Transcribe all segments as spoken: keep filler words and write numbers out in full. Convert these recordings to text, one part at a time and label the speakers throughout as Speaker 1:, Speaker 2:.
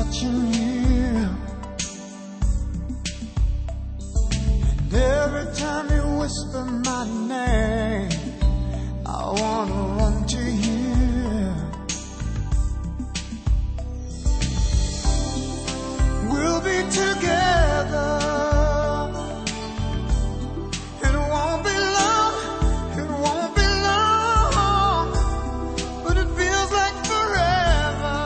Speaker 1: touching you. And every time you whisper my name, I wanna run to you. We'll be together. It won't be long, it won't be long, but it feels like forever.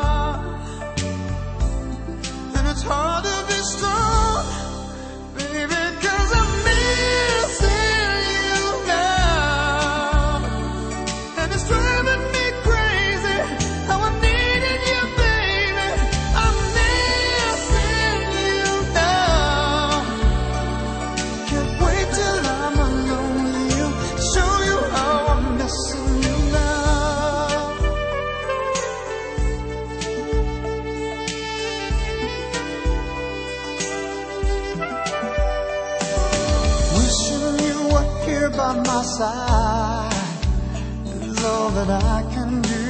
Speaker 1: And it's hard to be strong, baby, 'cause I'm missing you now. And it's driving me crazy how I'm needing you, baby. I'm missing you now. Can't wait till I'm alone with you, show you how I'm missing you now. Wishing you were here by my side is all that I can do.